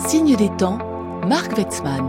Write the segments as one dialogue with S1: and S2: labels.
S1: Signe des temps, Marc Wetzmann.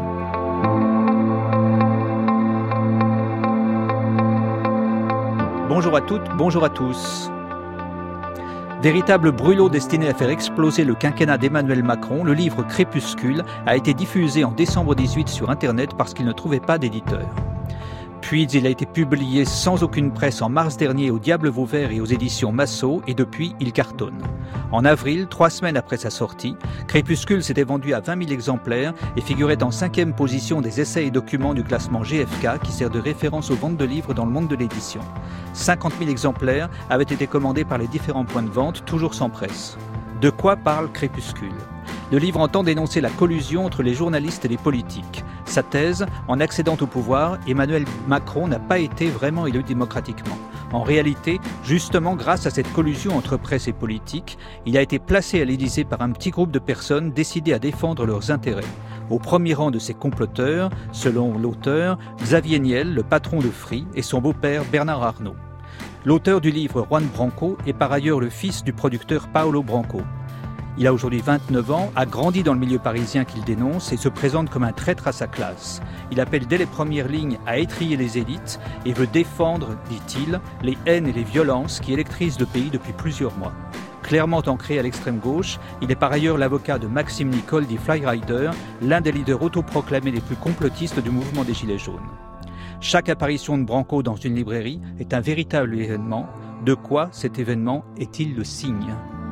S2: Bonjour à toutes, bonjour à tous. Véritable brûlot destiné à faire exploser le quinquennat d'Emmanuel Macron, le livre Crépuscule a été diffusé en décembre 2018 sur Internet parce qu'il ne trouvait pas d'éditeur. Puis il a été publié sans aucune presse en mars dernier au Diable Vauvert et aux éditions Massot, et depuis il cartonne. En avril, 3 semaines après sa sortie, Crépuscule s'était vendu à 20 000 exemplaires et figurait en 5e position des essais et documents du classement GFK qui sert de référence aux ventes de livres dans le monde de l'édition. 50 000 exemplaires avaient été commandés par les différents points de vente, toujours sans presse. De quoi parle Crépuscule ? Le livre entend dénoncer la collusion entre les journalistes et les politiques. Sa thèse, en accédant au pouvoir, Emmanuel Macron n'a pas été vraiment élu démocratiquement. En réalité, justement grâce à cette collusion entre presse et politique, il a été placé à l'Élysée par un petit groupe de personnes décidées à défendre leurs intérêts. Au premier rang de ces comploteurs, selon l'auteur, Xavier Niel, le patron de Free, et son beau-père Bernard Arnault. L'auteur du livre, Juan Branco, est par ailleurs le fils du producteur Paolo Branco. Il a aujourd'hui 29 ans, a grandi dans le milieu parisien qu'il dénonce et se présente comme un traître à sa classe. Il appelle dès les premières lignes à étriller les élites et veut défendre, dit-il, les haines et les violences qui électrisent le pays depuis plusieurs mois. Clairement ancré à l'extrême gauche, il est par ailleurs l'avocat de Maxime Nicole dit Flyrider, l'un des leaders autoproclamés les plus complotistes du mouvement des Gilets jaunes. Chaque apparition de Branco dans une librairie est un véritable événement. De quoi cet événement est-il le signe ?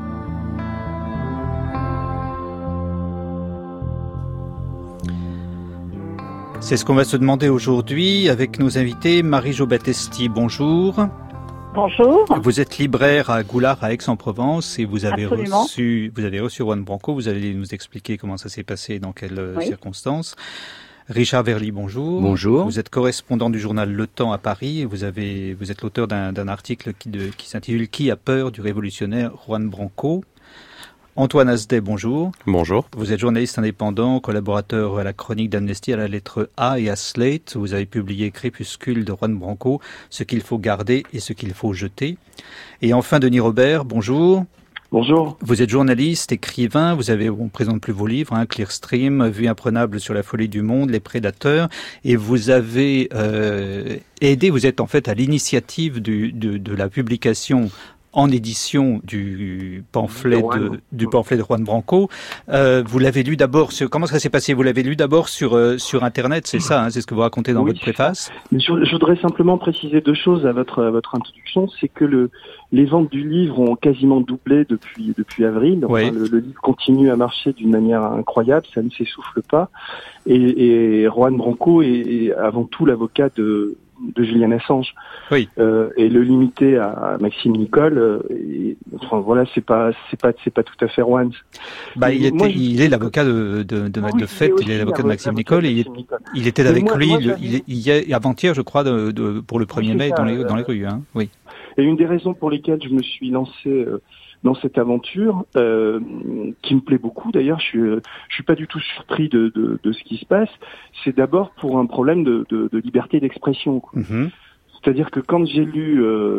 S2: C'est ce qu'on va se demander aujourd'hui avec nos invités. Marie-Jo Battesti, bonjour.
S3: Bonjour.
S2: Vous êtes libraire à Goulard, à Aix-en-Provence, et vous avez
S3: Absolument.
S2: reçu Juan Branco. Vous allez nous expliquer comment ça s'est passé, dans quelles circonstances. Richard Verly, bonjour.
S4: Bonjour.
S2: Vous êtes correspondant du journal Le Temps à Paris et vous êtes l'auteur d'un article qui s'intitule « Qui a peur du révolutionnaire Juan Branco ?» Antoine Asdet, bonjour.
S4: Bonjour.
S2: Vous êtes journaliste indépendant, collaborateur à la chronique d'Amnesty à la lettre A et à Slate. Vous avez publié Crépuscule de Juan Branco, ce qu'il faut garder et ce qu'il faut jeter. Et enfin, Denis Robert, bonjour.
S5: Bonjour.
S2: Vous êtes journaliste, écrivain, on ne présente plus vos livres, Clearstream, Vue imprenable sur la folie du monde, Les Prédateurs, et vous avez vous êtes en fait à l'initiative de la publication en édition du pamphlet de Juan Branco. Vous l'avez lu d'abord comment ça s'est passé? Vous l'avez lu d'abord sur Internet, c'est ça, c'est ce que vous racontez dans votre préface?
S5: Mais je voudrais simplement préciser 2 choses à votre introduction, c'est que les ventes du livre ont quasiment doublé depuis avril. Enfin, oui. Le livre continue à marcher d'une manière incroyable, ça ne s'essouffle pas. Et Juan Branco est avant tout l'avocat de Julian Assange. Oui. Et le limiter à Maxime Nicole, c'est pas tout à fait Juan.
S2: Il est l'avocat de fait, il est l'avocat de Maxime Nicole, et il était avec lui avant-hier, je crois, pour le 1er mai dans les rues, hein. Oui.
S5: Et une des raisons pour lesquelles je me suis lancé dans cette aventure, qui me plaît beaucoup d'ailleurs, je suis pas du tout surpris de ce qui se passe, c'est d'abord pour un problème de liberté d'expression. Mm-hmm. C'est-à-dire que quand j'ai lu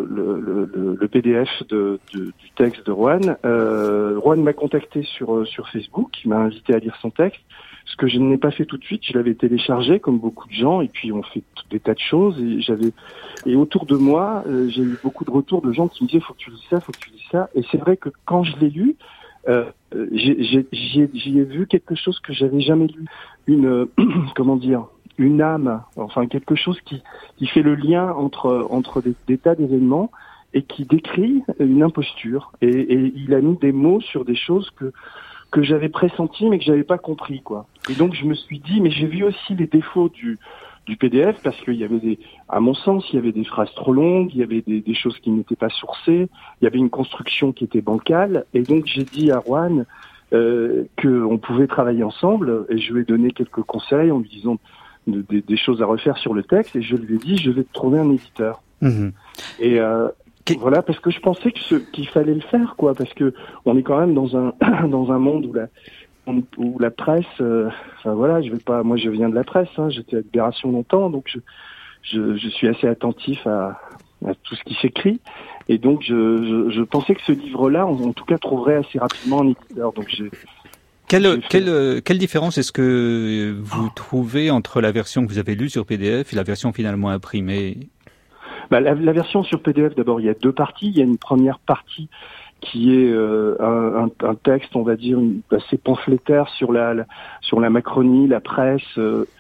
S5: le PDF du texte de Juan, Juan m'a contacté sur Facebook, il m'a invité à lire son texte. Ce que je n'ai pas fait tout de suite, je l'avais téléchargé comme beaucoup de gens, et puis on fait des tas de choses, et autour de moi, j'ai eu beaucoup de retours de gens qui me disaient faut que tu lis ça, et c'est vrai que quand je l'ai lu, j'y ai vu quelque chose que j'avais jamais lu, une âme, enfin quelque chose qui fait le lien entre des tas d'événements et qui décrit une imposture, et il a mis des mots sur des choses que j'avais pressenti mais que j'avais pas compris, quoi. Et donc je me suis dit, mais j'ai vu aussi les défauts du PDF, parce qu'il y avait à mon sens, il y avait des phrases trop longues, il y avait des choses qui n'étaient pas sourcées, il y avait une construction qui était bancale, et donc j'ai dit à Juan qu'on pouvait travailler ensemble, et je lui ai donné quelques conseils en lui disant des choses à refaire sur le texte, et je lui ai dit, je vais te trouver un éditeur. Mmh. Et voilà, parce que je pensais qu'il fallait le faire, quoi, parce que on est quand même dans un monde où la presse, moi je viens de la presse, j'étais à Libération longtemps, donc je suis assez attentif à tout ce qui s'écrit, et donc je pensais que ce livre-là, en tout cas, trouverait assez rapidement un éditeur, donc
S2: Quelle différence est-ce que vous trouvez entre la version que vous avez lue sur PDF et la version finalement imprimée?
S5: La version sur PDF, d'abord, il y a deux parties. Il y a une première partie qui est un texte, on va dire, assez pamphlétaire sur la Macronie, la presse,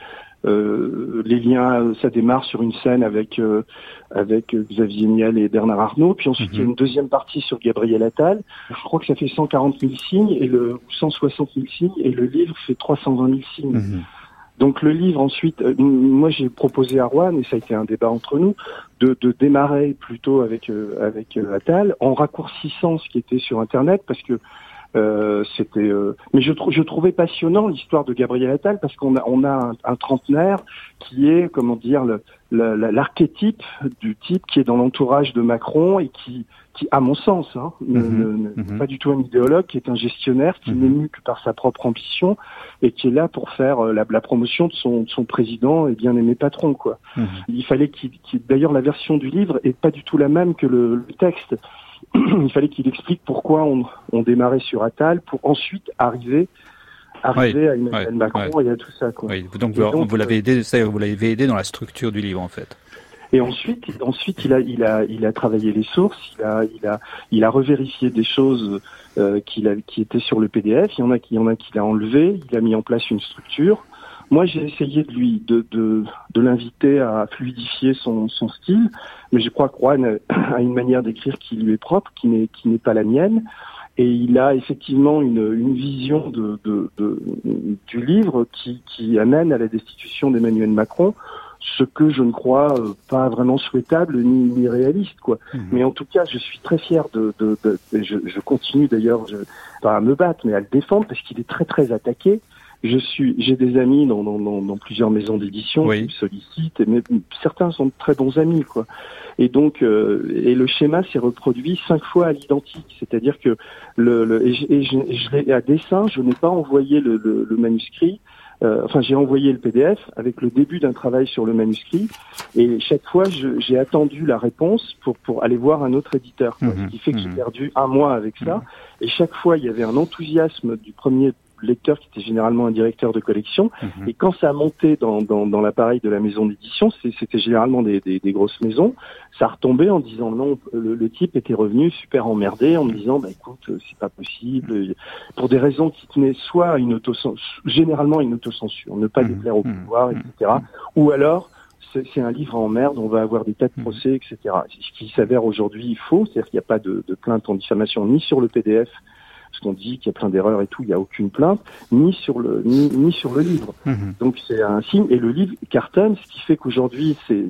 S5: les liens. Ça démarre sur une scène avec Xavier Niel et Bernard Arnault. Puis ensuite, il y a une deuxième partie sur Gabriel Attal. Je crois que ça fait 140 000 signes et 160 000 signes, et le livre fait 320 000 signes. Donc le livre, ensuite, moi j'ai proposé à Juan, et ça a été un débat entre nous, de démarrer plutôt avec Attal, en raccourcissant ce qui était sur Internet, parce que c'était. Mais je trouvais passionnant l'histoire de Gabriel Attal, parce qu'on a un trentenaire qui est, comment dire, l'archétype du type qui est dans l'entourage de Macron et qui à mon sens, n'est pas du tout un idéologue, qui est un gestionnaire, qui n'est mu que par sa propre ambition et qui est là pour faire la promotion de son président et bien-aimé patron, quoi. Il fallait d'ailleurs, la version du livre est pas du tout la même que le texte. Il fallait qu'il explique pourquoi on démarrait sur Attal pour ensuite arriver à Emmanuel Macron et à tout ça, quoi.
S2: Oui, donc vous l'avez aidé, c'est-à-dire vous l'avez aidé dans la structure du livre, en fait.
S5: Et ensuite, il a travaillé les sources, il a revérifié des choses qui étaient sur le PDF. Il y en a qu'il a enlevé. Il a mis en place une structure. Moi, j'ai essayé de l'inviter à fluidifier son style, mais je crois que Juan a une manière d'écrire qui lui est propre, qui n'est pas la mienne. Et il a effectivement une vision du livre qui amène à la destitution d'Emmanuel Macron, ce que je ne crois pas vraiment souhaitable ni réaliste, quoi. Mais en tout cas, je suis très fier je continue d'ailleurs, pas à me battre, mais à le défendre, parce qu'il est très très attaqué. J'ai des amis dans plusieurs maisons d'édition qui me sollicitent, mais certains sont de très bons amis, quoi. Et donc, et le schéma s'est reproduit 5 fois à l'identique, c'est-à-dire que je l'ai à dessein, je n'ai pas envoyé le manuscrit. J'ai envoyé le PDF avec le début d'un travail sur le manuscrit, et chaque fois j'ai attendu la réponse pour aller voir un autre éditeur, ce qui fait que j'ai perdu un mois avec ça. Et chaque fois il y avait un enthousiasme du premier lecteur, qui était généralement un directeur de collection, et quand ça montait dans l'appareil de la maison d'édition, c'était généralement des grosses maisons, ça retombait en disant non, le type était revenu super emmerdé, en me disant écoute, c'est pas possible, pour des raisons qui tenaient soit à généralement une autocensure, ne pas déplaire au pouvoir, etc., ou alors c'est un livre en merde, on va avoir des tas de procès, etc. Ce qui s'avère aujourd'hui faux, c'est-à-dire qu'il n'y a pas de plainte en diffamation ni sur le PDF, parce qu'on dit qu'il y a plein d'erreurs et tout, il n'y a aucune plainte, ni sur le livre. Donc c'est un signe, et le livre cartonne, ce qui fait qu'aujourd'hui, c'est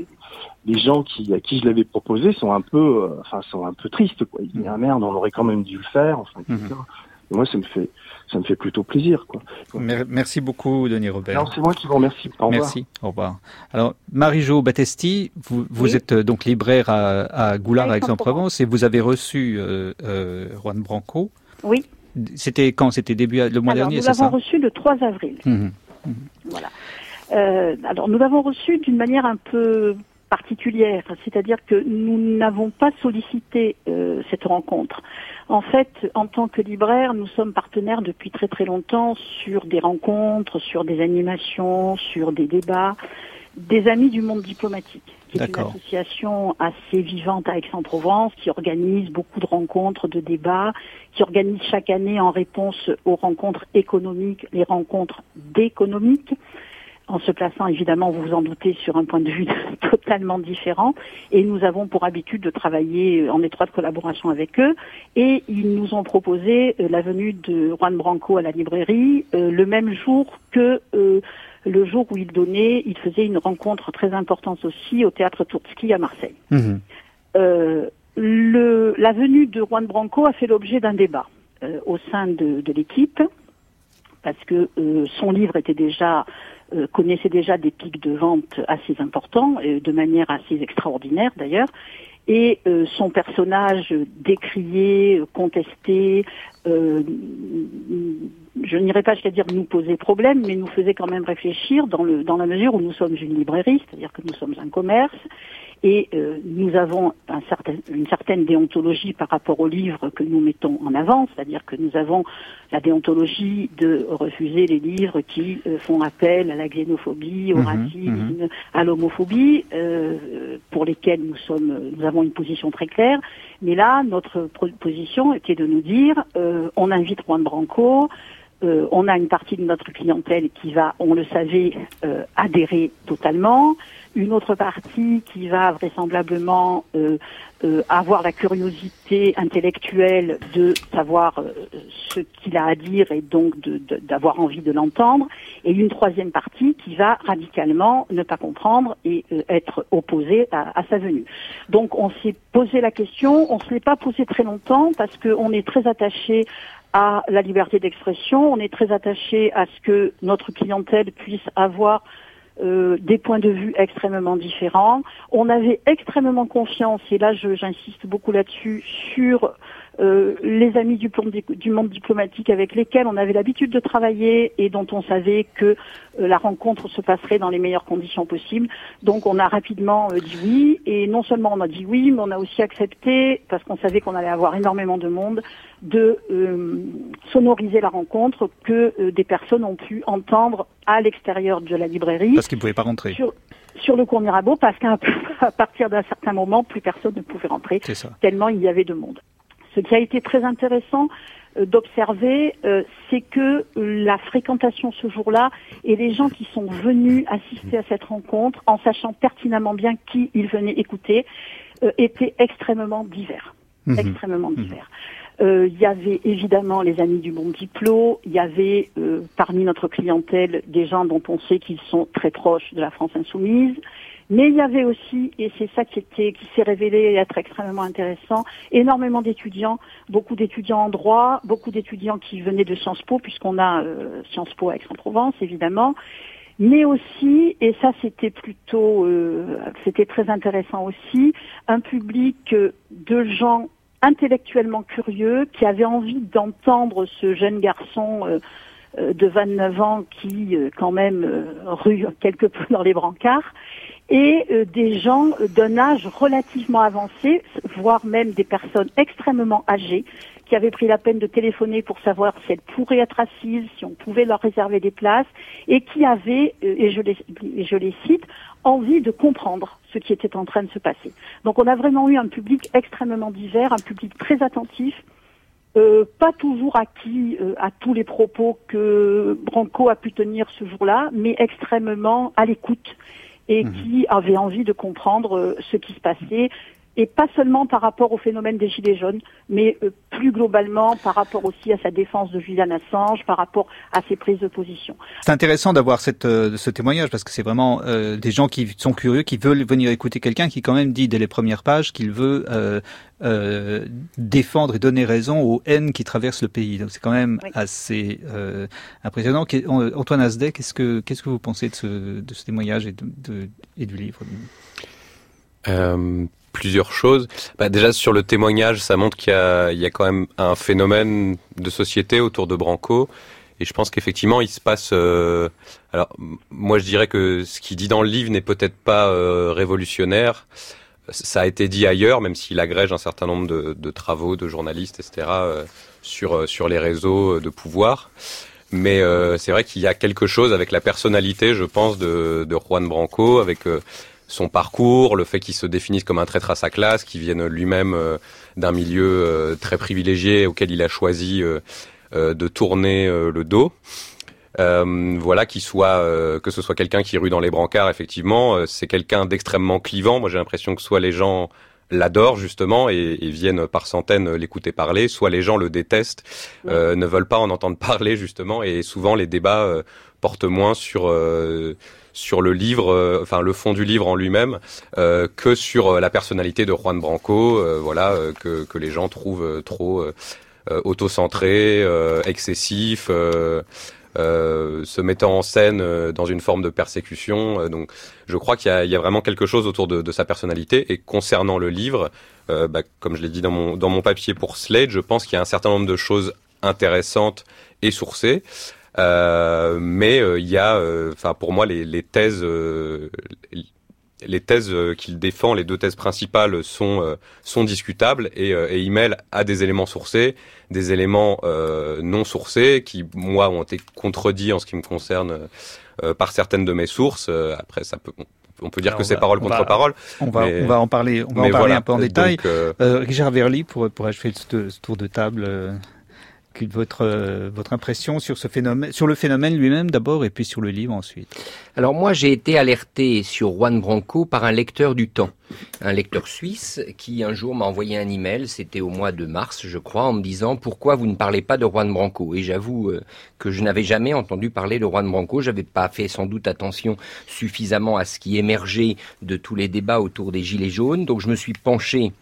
S5: les gens à qui je l'avais proposé sont un peu tristes, quoi. Ils disent merde, on aurait quand même dû le faire, etc. Et moi, ça me fait plutôt plaisir, quoi.
S2: Merci beaucoup, Denis Robert.
S5: Alors, c'est moi qui vous remercie. Au revoir.
S2: Merci. Au revoir. Alors, Marie-Jo Battesti, vous êtes donc libraire à Goulard, à Aix-en-Provence, et vous avez reçu Juan Branco.
S3: Oui.
S2: C'était quand? C'était le mois dernier, c'est ça?
S3: Nous l'avons reçu le 3 avril. Voilà. Alors, nous l'avons reçu d'une manière un peu particulière, c'est-à-dire que nous n'avons pas sollicité cette rencontre. En fait, en tant que libraire, nous sommes partenaires depuis très très longtemps sur des rencontres, sur des animations, sur des débats, des amis du monde diplomatique, qui est une association assez vivante à Aix-en-Provence, qui organise beaucoup de rencontres, de débats, qui organise chaque année en réponse aux rencontres économiques, les rencontres d'économiques, en se plaçant évidemment, vous vous en doutez, sur un point de vue totalement différent. Et nous avons pour habitude de travailler en étroite collaboration avec eux. Et ils nous ont proposé la venue de Juan Branco à la librairie le même jour que le jour où il faisait une rencontre très importante aussi au Théâtre Tourtski à Marseille. La venue de Juan Branco a fait l'objet d'un débat au sein de l'équipe, parce que son livre connaissait déjà des pics de vente assez importants, de manière assez extraordinaire d'ailleurs, et son personnage décrié, contesté, je n'irai pas jusqu'à dire nous poser problème, mais nous faisait quand même réfléchir dans la mesure où nous sommes une librairie, c'est-à-dire que nous sommes un commerce, et nous avons une certaine déontologie par rapport aux livres que nous mettons en avant, c'est-à-dire que nous avons la déontologie de refuser les livres qui font appel à la xénophobie, au racisme, à l'homophobie, pour lesquels nous avons une position très claire. Mais là, notre position était de nous dire, on invite Juan Branco, on a une partie de notre clientèle qui va, on le savait, adhérer totalement. Une autre partie qui va vraisemblablement avoir la curiosité intellectuelle de savoir ce qu'il a à dire et donc d'avoir envie de l'entendre. Et une troisième partie qui va radicalement ne pas comprendre et être opposée à sa venue. Donc on s'est posé la question, on ne se l'est pas posé très longtemps parce qu'on est très attaché à la liberté d'expression, on est très attaché à ce que notre clientèle puisse avoir des points de vue extrêmement différents. On avait extrêmement confiance, et là j'insiste beaucoup là-dessus, sur les amis du monde diplomatique avec lesquels on avait l'habitude de travailler et dont on savait que la rencontre se passerait dans les meilleures conditions possibles. Donc on a rapidement dit oui, et non seulement on a dit oui, mais on a aussi accepté, parce qu'on savait qu'on allait avoir énormément de monde, de sonoriser la rencontre que des personnes ont pu entendre à l'extérieur de la librairie.
S2: Parce qu'ils ne pouvaient pas rentrer.
S3: Sur le cours Mirabeau, parce qu'à partir d'un certain moment, plus personne ne pouvait rentrer, tellement il y avait de monde. Ce qui a été très intéressant d'observer, c'est que la fréquentation ce jour-là et les gens qui sont venus assister à cette rencontre, en sachant pertinemment bien qui ils venaient écouter, étaient extrêmement divers. Extrêmement divers. Il y avait évidemment les amis du monde diplo, il y avait parmi notre clientèle des gens dont on sait qu'ils sont très proches de la France insoumise, mais il y avait aussi, et c'est ça qui s'est révélé être extrêmement intéressant, énormément d'étudiants, beaucoup d'étudiants en droit, beaucoup d'étudiants qui venaient de Sciences Po, puisqu'on a Sciences Po à Aix-en-Provence évidemment, mais aussi, et ça c'était très intéressant aussi, un public de gens intellectuellement curieux, qui avaient envie d'entendre ce jeune garçon de 29 ans qui, quand même, rue quelque peu dans les brancards, et des gens d'un âge relativement avancé, voire même des personnes extrêmement âgées, qui avaient pris la peine de téléphoner pour savoir si elles pourraient être assises, si on pouvait leur réserver des places, et qui avaient, et je les cite, envie de comprendre ce qui était en train de se passer. Donc on a vraiment eu un public extrêmement divers, un public très attentif, pas toujours acquis à tous les propos que Branco a pu tenir ce jour-là, mais extrêmement à l'écoute et qui avait envie de comprendre ce qui se passait, et pas seulement par rapport au phénomène des Gilets jaunes, mais plus globalement par rapport aussi à sa défense de Julian Assange, par rapport à ses prises de position.
S2: C'est intéressant d'avoir ce témoignage, parce que c'est vraiment des gens qui sont curieux, qui veulent venir écouter quelqu'un qui quand même dit dès les premières pages qu'il veut défendre et donner raison aux haines qui traversent le pays. Donc c'est quand même assez impressionnant. Antoine Asdet, qu'est-ce que vous pensez de ce témoignage et du livre?
S4: Plusieurs choses. Déjà sur le témoignage, ça montre qu'il y a quand même un phénomène de société autour de Branco, et je pense qu'effectivement il se passe. Alors moi je dirais que ce qu'il dit dans le livre n'est peut-être pas révolutionnaire. Ça a été dit ailleurs, même s'il agrège un certain nombre de travaux de journalistes, etc. Sur les réseaux de pouvoir. Mais c'est vrai qu'il y a quelque chose avec la personnalité, je pense, de Juan Branco, avec son parcours, le fait qu'il se définisse comme un traître à sa classe, qu'il vienne lui-même d'un milieu très privilégié auquel il a choisi de tourner le dos. Voilà, que ce soit quelqu'un qui rue dans les brancards, effectivement, c'est quelqu'un d'extrêmement clivant. Moi, j'ai l'impression que soit les gens l'adorent justement et viennent par centaines l'écouter parler, soit les gens le détestent, ne veulent pas en entendre parler justement, et souvent les débats portent moins sur le livre, enfin le fond du livre en lui-même, que sur la personnalité de Juan Branco, que les gens trouvent trop autocentré, excessif, se mettant en scène dans une forme de persécution. Donc je crois qu'il y a vraiment quelque chose autour de sa personnalité. Et concernant le livre, comme je l'ai dit dans mon papier pour Slate, je pense qu'il y a un certain nombre de choses intéressantes et sourcées. Mais il y a, pour moi, les thèses les thèses qu'il défend, les deux thèses principales sont discutables et il mêle à des éléments sourcés, des éléments non sourcés qui, moi, ont été contredits en ce qui me concerne par certaines de mes sources. Après, on peut dire que c'est parole contre parole.
S2: On va en parler un peu en détail. Richard Verly, pour achever ce tour de table, votre impression sur ce phénomène, sur le phénomène lui-même d'abord, et puis sur le livre ensuite.
S6: Alors moi, j'ai été alerté sur Juan Branco par un lecteur du Temps, un lecteur suisse qui un jour m'a envoyé un email, c'était au mois de mars, je crois, en me disant « Pourquoi vous ne parlez pas de Juan Branco ?» Et j'avoue que je n'avais jamais entendu parler de Juan Branco, j'avais pas fait sans doute attention suffisamment à ce qui émergeait de tous les débats autour des Gilets jaunes, donc je me suis penché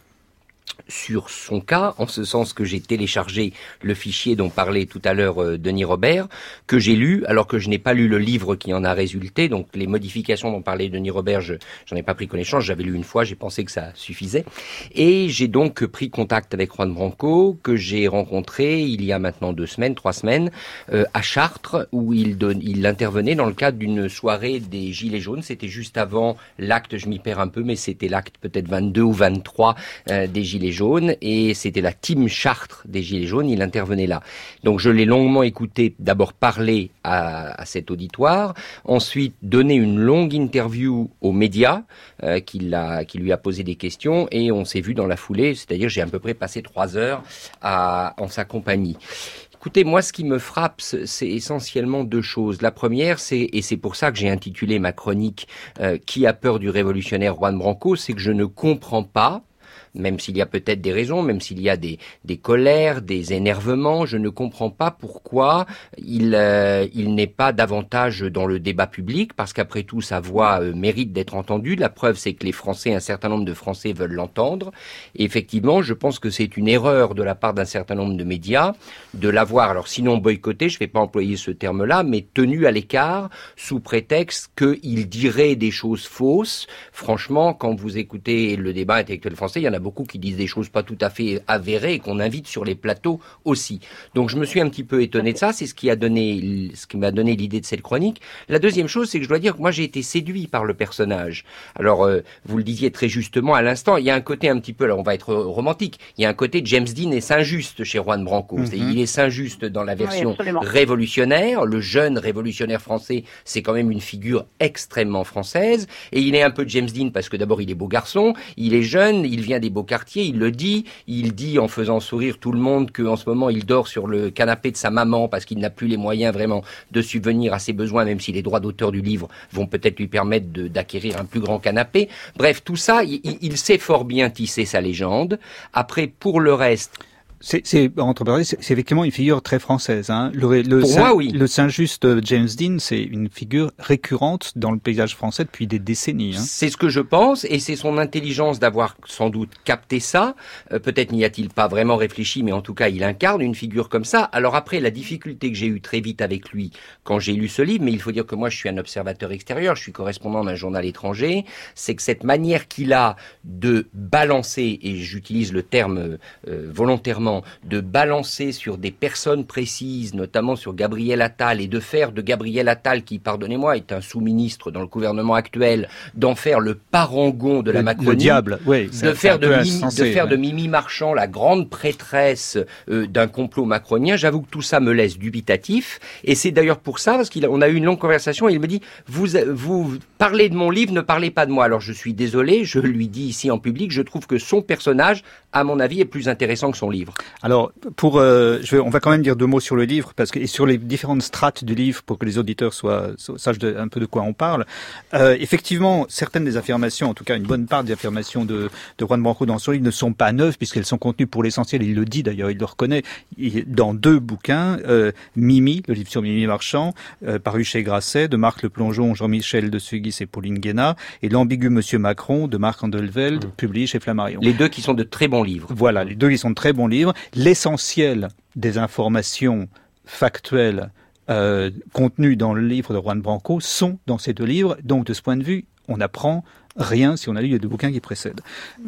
S6: sur son cas, en ce sens que j'ai téléchargé le fichier dont parlait tout à l'heure Denis Robert, que j'ai lu, alors que je n'ai pas lu le livre qui en a résulté, donc les modifications dont parlait Denis Robert, j'en ai pas pris connaissance, j'avais lu une fois, j'ai pensé que ça suffisait, et j'ai donc pris contact avec Juan Branco, que j'ai rencontré il y a maintenant 3 semaines, à Chartres, où il intervenait dans le cadre d'une soirée des Gilets jaunes, c'était juste avant l'acte, je m'y perds un peu, mais c'était l'acte peut-être 22 ou 23 des Gilets jaunes, et c'était la team Chartres des Gilets jaunes, il intervenait là. Donc je l'ai longuement écouté, d'abord parler à cet auditoire, ensuite donner une longue interview aux médias qui lui a posé des questions, et on s'est vu dans la foulée, c'est-à-dire j'ai à peu près passé 3 heures en sa compagnie. Écoutez, moi, ce qui me frappe, c'est essentiellement 2 choses. La première, et c'est pour ça que j'ai intitulé ma chronique « Qui a peur du révolutionnaire Juan Branco ?», c'est que je ne comprends pas, même s'il y a peut-être des raisons, même s'il y a des colères, des énervements, je ne comprends pas pourquoi il n'est pas davantage dans le débat public, parce qu'après tout, sa voix mérite d'être entendue. La preuve, c'est que un certain nombre de Français veulent l'entendre. Et effectivement, je pense que c'est une erreur de la part d'un certain nombre de médias de l'avoir, alors sinon boycotté, je ne vais pas employer ce terme-là, mais tenu à l'écart, sous prétexte qu'il dirait des choses fausses. Franchement, quand vous écoutez le débat intellectuel français, il y en a beaucoup qui disent des choses pas tout à fait avérées et qu'on invite sur les plateaux aussi. Donc je me suis un petit peu étonné de ça, c'est ce qui m'a donné l'idée de cette chronique. La deuxième chose, c'est que je dois dire que moi j'ai été séduit par le personnage. Alors vous le disiez très justement à l'instant, il y a un côté un petit peu, alors on va être romantique, il y a un côté James Dean est Saint-Just chez Juan Branco. Il est Saint-Just dans la version révolutionnaire, le jeune révolutionnaire français, c'est quand même une figure extrêmement française, et il est un peu James Dean parce que d'abord il est beau garçon, il est jeune, il vient des beaux quartiers, il dit en faisant sourire tout le monde qu'en ce moment il dort sur le canapé de sa maman parce qu'il n'a plus les moyens vraiment de subvenir à ses besoins, même si les droits d'auteur du livre vont peut-être lui permettre d'acquérir un plus grand canapé. Bref, tout ça, il sait fort bien tisser sa légende. Après, pour le reste...
S2: C'est effectivement une figure très française. Hein.
S6: Moi, oui.
S2: Le Saint-Just James Dean, c'est une figure récurrente dans le paysage français depuis des décennies. Hein.
S6: C'est ce que je pense, et c'est son intelligence d'avoir sans doute capté ça. Peut-être n'y a-t-il pas vraiment réfléchi, mais en tout cas, il incarne une figure comme ça. Alors après, la difficulté que j'ai eue très vite avec lui quand j'ai lu ce livre, mais il faut dire que moi, je suis un observateur extérieur, je suis correspondant d'un journal étranger, c'est que cette manière qu'il a de balancer, et j'utilise le terme volontairement, de balancer sur des personnes précises, notamment sur Gabriel Attal, et de faire de Gabriel Attal, qui, pardonnez-moi, est un sous-ministre dans le gouvernement actuel, d'en faire le parangon de la Macronie.
S2: Le diable, oui.
S6: De faire de Mimi Marchand la grande prêtresse d'un complot macronien. J'avoue que tout ça me laisse dubitatif, et c'est d'ailleurs pour ça, parce qu'on a eu une longue conversation, et il me dit, vous parlez de mon livre, ne parlez pas de moi. Alors je suis désolé, je lui dis ici en public, je trouve que son personnage, à mon avis, est plus intéressant que son livre.
S2: Alors, on va quand même dire 2 mots sur le livre, et sur les différentes strates du livre, pour que les auditeurs sachent un peu de quoi on parle. Effectivement, certaines des affirmations, en tout cas une bonne part des affirmations de Juan Branco dans son livre ne sont pas neuves, puisqu'elles sont contenues pour l'essentiel, il le dit d'ailleurs, il le reconnaît, dans 2 bouquins, Mimi, le livre sur Mimi Marchand, paru chez Grasset, de Marc Le Plongeon, Jean-Michel de Suguis et Pauline Guénat, et L'ambigu Monsieur Macron, de Marc Andelveld, publié chez Flammarion.
S6: Les 2 qui sont de très bons livres.
S2: Voilà, les 2 qui sont de très bons livres. L'essentiel des informations factuelles contenues dans le livre de Juan Branco sont dans ces 2 livres. Donc, de ce point de vue, on n'apprend rien si on a lu les 2 bouquins qui précèdent.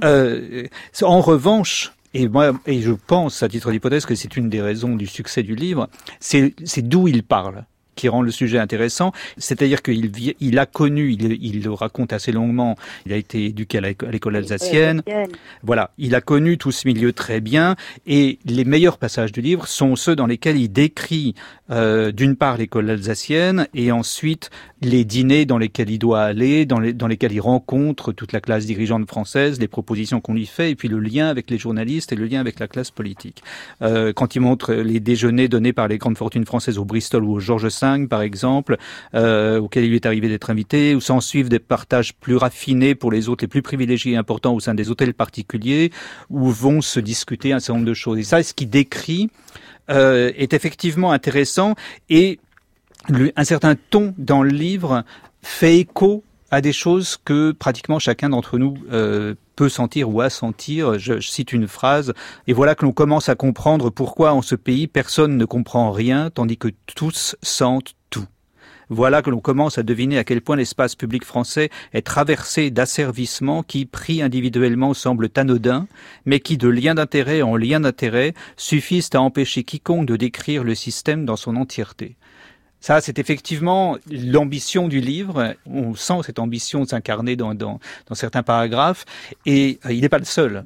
S2: En revanche, et je pense, à titre d'hypothèse, que c'est une des raisons du succès du livre, c'est d'où il parle. qui rend le sujet intéressant. C'est-à-dire qu'il a connu, il le raconte assez longuement, il a été éduqué à l'école alsacienne. Voilà, il a connu tout ce milieu très bien. Et les meilleurs passages du livre sont ceux dans lesquels il décrit d'une part l'école alsacienne et ensuite les dîners dans lesquels il doit aller, dans lesquels il rencontre toute la classe dirigeante française, les propositions qu'on lui fait, et puis le lien avec les journalistes et le lien avec la classe politique. Quand il montre les déjeuners donnés par les grandes fortunes françaises au Bristol ou au Georges V, par exemple, auxquels il lui est arrivé d'être invité, où s'en suivent des partages plus raffinés pour les hôtes les plus privilégiés et importants au sein des hôtels particuliers, où vont se discuter un certain nombre de choses. Et ça, ce qu'il décrit est effectivement intéressant, et un certain ton dans le livre fait écho à des choses que pratiquement chacun d'entre nous peut sentir ou à sentir. Je cite une phrase: et voilà que l'on commence à comprendre pourquoi en ce pays personne ne comprend rien, tandis que tous sentent tout. Voilà que l'on commence à deviner à quel point l'espace public français est traversé d'asservissements qui, pris individuellement, semblent anodins, mais qui, de lien d'intérêt en lien d'intérêt, suffisent à empêcher quiconque de décrire le système dans son entièreté. Ça, c'est effectivement l'ambition du livre. On sent cette ambition s'incarner dans certains paragraphes. Et il n'est pas le seul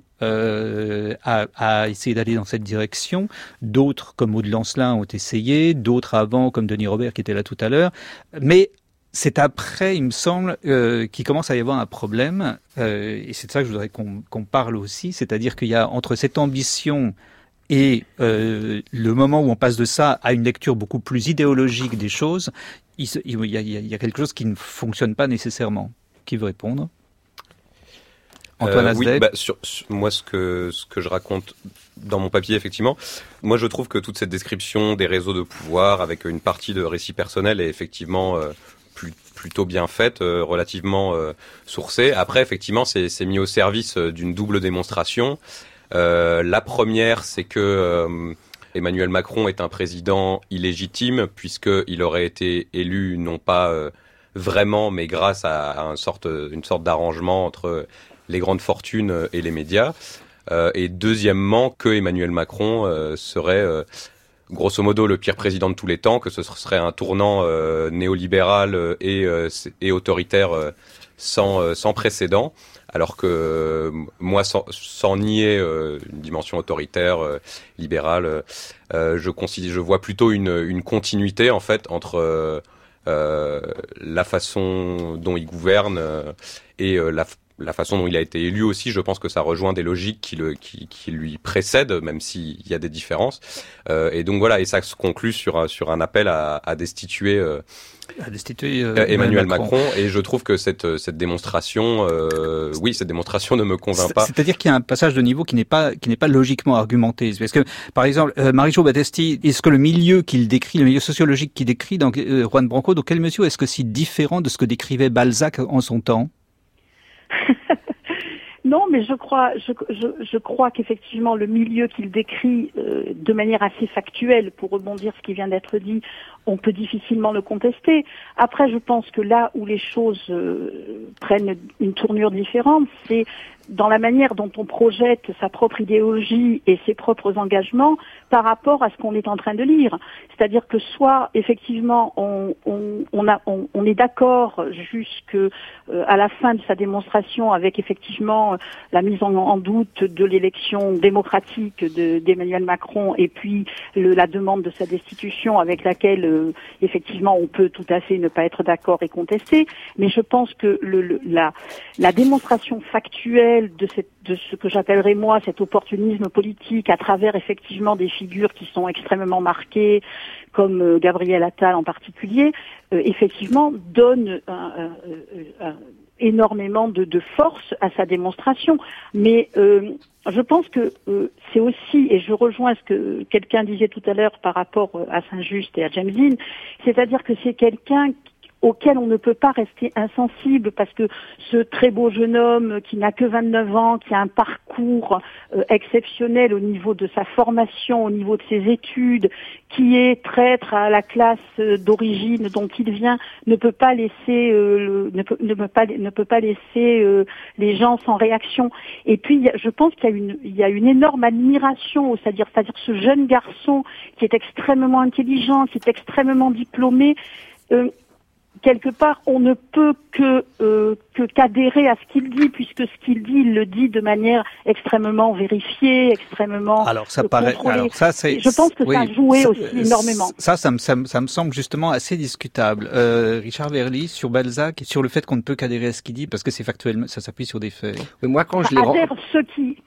S2: à essayer d'aller dans cette direction. D'autres, comme Maud Lancelin, ont essayé. D'autres avant, comme Denis Robert, qui était là tout à l'heure. Mais c'est après, il me semble, qu'il commence à y avoir un problème. Et c'est de ça que je voudrais qu'on parle aussi. C'est-à-dire qu'il y a entre cette ambition et le moment où on passe de ça à une lecture beaucoup plus idéologique des choses, il y a quelque chose qui ne fonctionne pas nécessairement. Qui veut répondre? Antoine Azdec.
S4: Oui, moi, ce que je raconte dans mon papier, effectivement, moi je trouve que toute cette description des réseaux de pouvoir avec une partie de récit personnel est effectivement plutôt bien faite, relativement sourcée. Après, effectivement, c'est mis au service d'une double démonstration. La première, c'est que Emmanuel Macron est un président illégitime, puisqu'il aurait été élu non pas vraiment, mais grâce à une sorte d'arrangement entre les grandes fortunes et les médias. Et deuxièmement, que Emmanuel Macron serait grosso modo le pire président de tous les temps, que ce serait un tournant néolibéral et autoritaire sans précédent. Alors que moi, sans nier une dimension autoritaire, libérale, je vois plutôt une continuité en fait entre la façon dont il gouverne et la façon dont il a été élu aussi. Je pense que ça rejoint des logiques qui lui précèdent, même s'il y a des différences. Et donc voilà, et ça se conclut sur un appel à destituer Emmanuel Macron. Et je trouve que cette démonstration, cette démonstration ne me convainc pas.
S2: C'est-à-dire qu'il y a un passage de niveau qui n'est pas logiquement argumenté. Parce que, par exemple, Marie-Jo Battesti, est-ce que le milieu qu'il décrit, le milieu sociologique qu'il décrit dans Juan Branco, dans quelle mesure est-ce que c'est différent de ce que décrivait Balzac en son temps?
S3: Non, mais je crois qu'effectivement le milieu qu'il décrit de manière assez factuelle, pour rebondir ce qui vient d'être dit, on peut difficilement le contester. Après, je pense que là où les choses prennent une tournure différente, c'est dans la manière dont on projette sa propre idéologie et ses propres engagements par rapport à ce qu'on est en train de lire. C'est-à-dire que soit effectivement on est d'accord jusque à la fin de sa démonstration avec effectivement la mise en doute de l'élection démocratique d'Emmanuel Macron et puis la demande de sa destitution avec laquelle effectivement on peut tout à fait ne pas être d'accord et contester. Mais je pense que la démonstration factuelle de ce que j'appellerais moi cet opportunisme politique à travers effectivement des figures qui sont extrêmement marquées, comme Gabriel Attal en particulier, effectivement donne énormément de force à sa démonstration. Mais je pense que c'est aussi, et je rejoins ce que quelqu'un disait tout à l'heure par rapport à Saint-Just et à James Dean, c'est-à-dire que c'est quelqu'un auquel on ne peut pas rester insensible, parce que ce très beau jeune homme qui n'a que 29 ans, qui a un parcours exceptionnel au niveau de sa formation, au niveau de ses études, qui est traître à la classe d'origine dont il vient, ne peut pas laisser ne peut pas laisser les gens sans réaction. Et puis je pense qu'il y a une énorme admiration, c'est-à-dire ce jeune garçon qui est extrêmement intelligent, qui est extrêmement diplômé. Quelque part, on ne peut qu'adhérer à ce qu'il dit, puisque ce qu'il dit, il le dit de manière extrêmement vérifiée, extrêmement contrôlée. Je pense que ça a joué aussi énormément.
S2: Ça me semble justement assez discutable. Richard Verly, sur Balzac, et sur le fait qu'on ne peut qu'adhérer à ce qu'il dit, parce que c'est factuellement, ça s'appuie sur des faits.
S6: Mais moi, quand je
S3: adhèrent ceux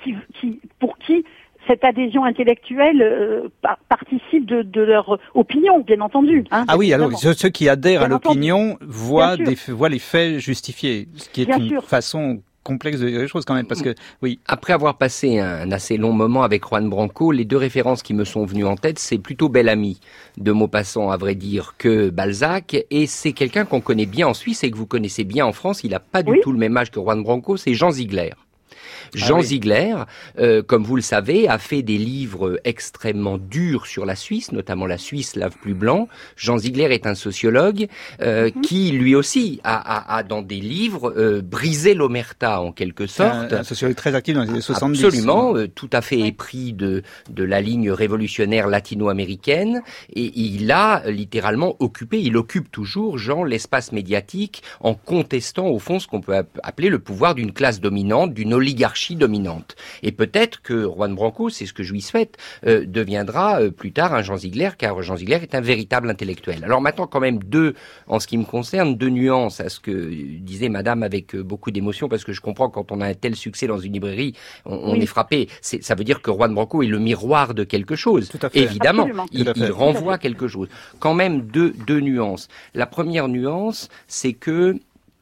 S3: pour qui cette adhésion intellectuelle participe de leur opinion, bien entendu.
S2: Ah oui, alors ceux qui adhèrent à l'opinion voient les faits justifiés, ce qui est une façon complexe de dire les choses quand même, parce que oui.
S6: Après avoir passé un assez long moment avec Juan Branco, les deux références qui me sont venues en tête, c'est plutôt Bel-Ami de Maupassant, à vrai dire, que Balzac, et c'est quelqu'un qu'on connaît bien en Suisse et que vous connaissez bien en France. Il n'a pas du tout le même âge que Juan Branco, c'est Jean Ziegler. Jean Ziegler, comme vous le savez, a fait des livres extrêmement durs sur la Suisse, notamment La Suisse lave plus blanc. Jean Ziegler est un sociologue qui, lui aussi, a dans des livres brisé l'omerta, en quelque sorte.
S2: Un sociologue très actif dans les années 70.
S6: Absolument, tout à fait épris de la ligne révolutionnaire latino-américaine. Et il a littéralement il occupe toujours, Jean, l'espace médiatique en contestant, au fond, ce qu'on peut appeler le pouvoir d'une classe dominante, d'une oligarchie dominante. Et peut-être que Juan Branco, c'est ce que je lui souhaite, deviendra plus tard un Jean Ziegler, car Jean Ziegler est un véritable intellectuel. Alors maintenant, quand même, en ce qui me concerne, deux nuances à ce que disait madame avec beaucoup d'émotion, parce que je comprends quand on a un tel succès dans une librairie, on est frappé. Ça veut dire que Juan Branco est le miroir de quelque chose.
S2: Tout à fait.
S6: Évidemment,
S3: il
S6: renvoie quelque chose. Quand même, deux nuances. La première nuance, c'est que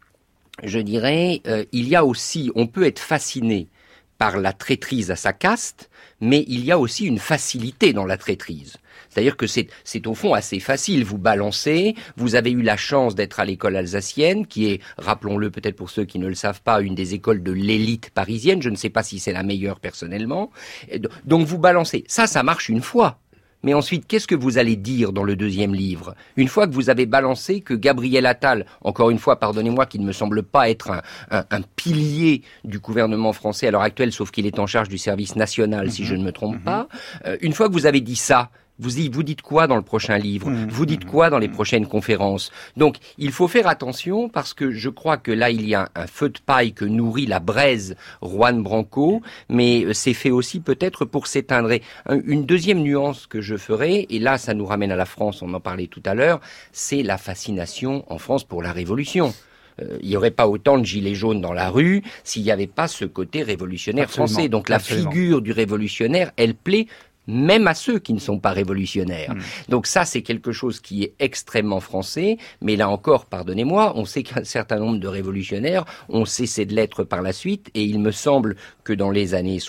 S6: je dirais, il y a aussi, on peut être fasciné par la traîtrise à sa caste, mais il y a aussi une facilité dans la traîtrise. C'est-à-dire que c'est au fond assez facile. Vous balancez, vous avez eu la chance d'être à l'école alsacienne, qui est, rappelons-le peut-être pour ceux qui ne le savent pas, une des écoles de l'élite parisienne. Je ne sais pas si c'est la meilleure personnellement. Donc vous balancez. Ça marche une fois. Mais ensuite, qu'est-ce que vous allez dire dans le deuxième livre? Une fois que vous avez balancé que Gabriel Attal, encore une fois, pardonnez-moi, qui ne me semble pas être un pilier du gouvernement français à l'heure actuelle, sauf qu'il est en charge du service national, si je ne me trompe pas, une fois que vous avez dit ça, vous dites quoi dans le prochain livre? Vous dites quoi dans les prochaines conférences? Donc, il faut faire attention parce que je crois que là, il y a un feu de paille que nourrit la braise Juan Branco, mais c'est fait aussi peut-être pour s'éteindre. Et une deuxième nuance que je ferai, et là, ça nous ramène à la France, on en parlait tout à l'heure, c'est la fascination en France pour la Révolution. Il n'y aurait pas autant de gilets jaunes dans la rue s'il n'y avait pas ce côté révolutionnaire français. Donc, la figure du révolutionnaire, elle plaît même à ceux qui ne sont pas révolutionnaires. Donc ça, c'est quelque chose qui est extrêmement français, mais là encore, pardonnez-moi, on sait qu'un certain nombre de révolutionnaires ont cessé de l'être par la suite, et il me semble que dans les années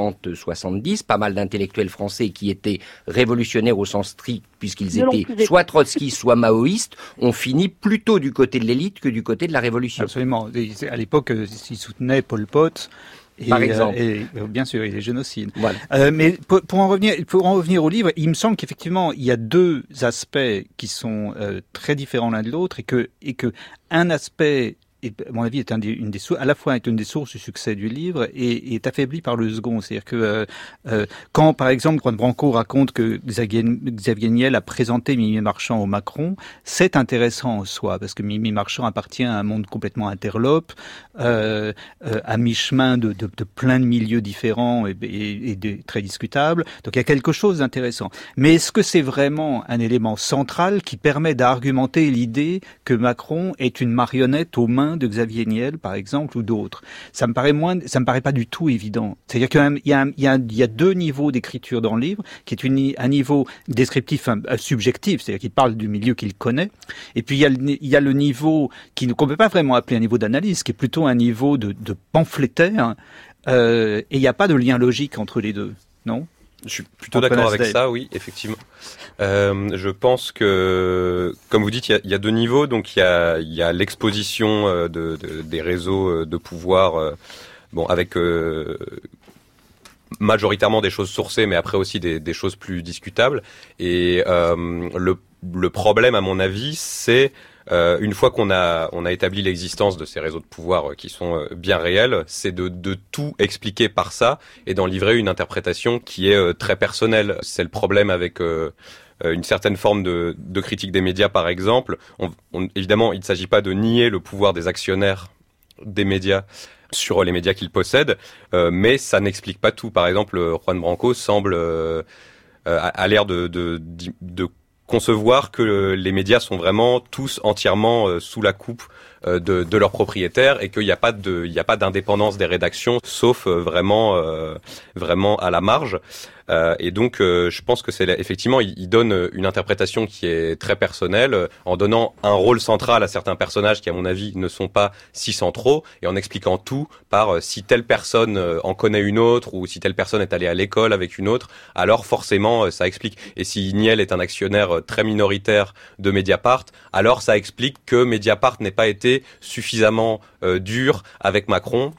S6: 60-70, pas mal d'intellectuels français qui étaient révolutionnaires au sens strict, puisqu'ils étaient soit trotskistes, soit maoïstes, ont fini plutôt du côté de l'élite que du côté de la révolution.
S2: Absolument. À l'époque, ils soutenaient Pol Pot.
S6: Par exemple.
S2: Et bien sûr, il y a les génocides.
S6: Voilà.
S2: Mais pour en revenir au livre, il me semble qu'effectivement, il y a deux aspects qui sont très différents l'un de l'autre, et que un aspect, à mon avis, est à la fois une des sources du succès du livre et est affaibli par le second. C'est-à-dire que quand, par exemple, Juan Branco raconte que Xavier Niel a présenté Mimi Marchand au Macron, c'est intéressant en soi, parce que Mimi Marchand appartient à un monde complètement interlope, à mi-chemin de plein de milieux différents et très discutables. Donc il y a quelque chose d'intéressant. Mais est-ce que c'est vraiment un élément central qui permet d'argumenter l'idée que Macron est une marionnette aux mains de Xavier Niel, par exemple, ou d'autres? Ça me paraît pas du tout évident. C'est-à-dire qu'il y a deux niveaux d'écriture dans le livre, qui est un niveau descriptif subjectif, c'est-à-dire qu'il parle du milieu qu'il connaît, et puis il y a le niveau qu'on peut pas vraiment appeler un niveau d'analyse, qui est plutôt un niveau de pamphlétaire, et il n'y a pas de lien logique entre les deux, non?
S4: Je suis plutôt d'accord avec ça, oui, effectivement. Je pense que, comme vous dites, il y a deux niveaux. Donc il y a l'exposition des réseaux de pouvoir, avec majoritairement des choses sourcées, mais après aussi des choses plus discutables. Et le problème, à mon avis, c'est une fois qu'on a établi l'existence de ces réseaux de pouvoir qui sont bien réels, c'est de tout expliquer par ça et d'en livrer une interprétation qui est très personnelle. C'est le problème avec une certaine forme de critique des médias, par exemple. Évidemment, il ne s'agit pas de nier le pouvoir des actionnaires des médias sur les médias qu'ils possèdent, mais ça n'explique pas tout. Par exemple, Juan Branco semble a l'air de concevoir que les médias sont vraiment tous entièrement sous la coupe de leurs propriétaires et qu'il n'y a pas d'indépendance des rédactions, sauf vraiment à la marge. Et donc, je pense que effectivement, il donne une interprétation qui est très personnelle, en donnant un rôle central à certains personnages qui, à mon avis, ne sont pas si centraux, et en expliquant tout par si telle personne en connaît une autre, ou si telle personne est allée à l'école avec une autre, alors forcément, ça explique. Et si Niel est un actionnaire très minoritaire de Mediapart, alors ça explique que Mediapart n'ait pas été suffisamment dur avec Macron,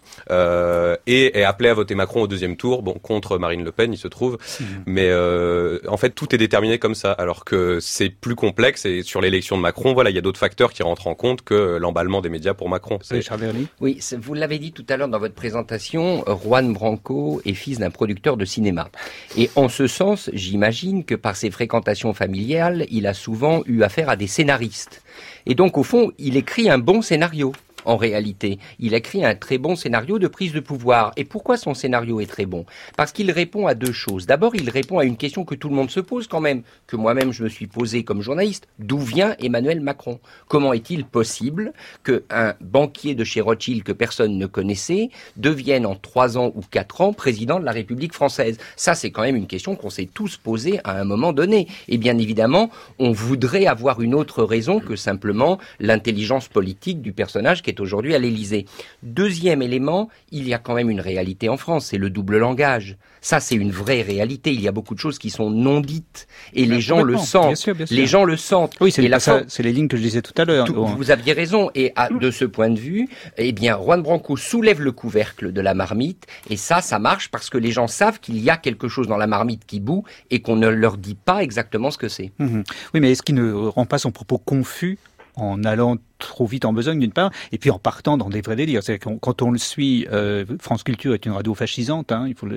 S4: et est appelé à voter Macron au deuxième tour, contre Marine Le Pen, il se trouve. Mais en fait, tout est déterminé comme ça, alors que c'est plus complexe. Et sur l'élection de Macron, il y a d'autres facteurs qui rentrent en compte que l'emballement des médias pour Macron.
S6: Oui, vous l'avez dit tout à l'heure dans votre présentation, Juan Branco est fils d'un producteur de cinéma. Et en ce sens, j'imagine que par ses fréquentations familiales, il a souvent eu affaire à des scénaristes. Et donc, au fond, il écrit un bon scénario. En réalité, il a écrit un très bon scénario de prise de pouvoir. Et pourquoi son scénario est très bon ? Parce qu'il répond à deux choses. D'abord, il répond à une question que tout le monde se pose quand même, que moi-même je me suis posée comme journaliste. D'où vient Emmanuel Macron ? Comment est-il possible qu'un banquier de chez Rothschild que personne ne connaissait devienne en 3 ans ou 4 ans président de la République française ? Ça, c'est quand même une question qu'on s'est tous posée à un moment donné. Et bien évidemment, on voudrait avoir une autre raison que simplement l'intelligence politique du personnage qui est aujourd'hui à l'Élysée. Deuxième élément, il y a quand même une réalité en France, c'est le double langage. Ça, c'est une vraie réalité. Il y a beaucoup de choses qui sont non dites et les gens le sentent. Bien sûr. Les gens le sentent.
S2: Oui, c'est les lignes que je disais tout à l'heure.
S6: Vous aviez raison. Et de ce point de vue, Juan Branco soulève le couvercle de la marmite et ça marche parce que les gens savent qu'il y a quelque chose dans la marmite qui bout et qu'on ne leur dit pas exactement ce que c'est.
S2: Oui, mais est-ce qu'il ne rend pas son propos confus en allant trop vite en besogne d'une part, et puis en partant dans des vrais délires. C'est-à-dire quand on le suit, France Culture est une radio fascisante,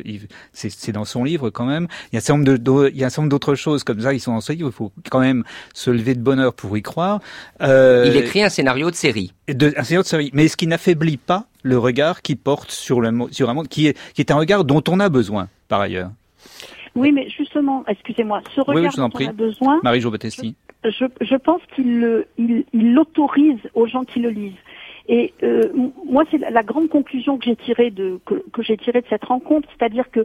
S2: c'est dans son livre quand même. Il y a un certain nombre d'autres choses comme ça qui sont dans ce livre. Il faut quand même se lever de bonne heure pour y croire.
S6: Il écrit un scénario de série.
S2: Un scénario de série, mais est-ce qui n'affaiblit pas le regard qu'il porte sur un monde qui est un regard dont on a besoin par ailleurs?
S3: Oui, mais justement, excusez-moi, ce regard dont on a besoin,
S2: Marie-Jo Battesti.
S3: Je pense qu'il l'autorise aux gens qui le lisent. Et moi, c'est la grande conclusion que j'ai tirée de cette rencontre, c'est-à-dire que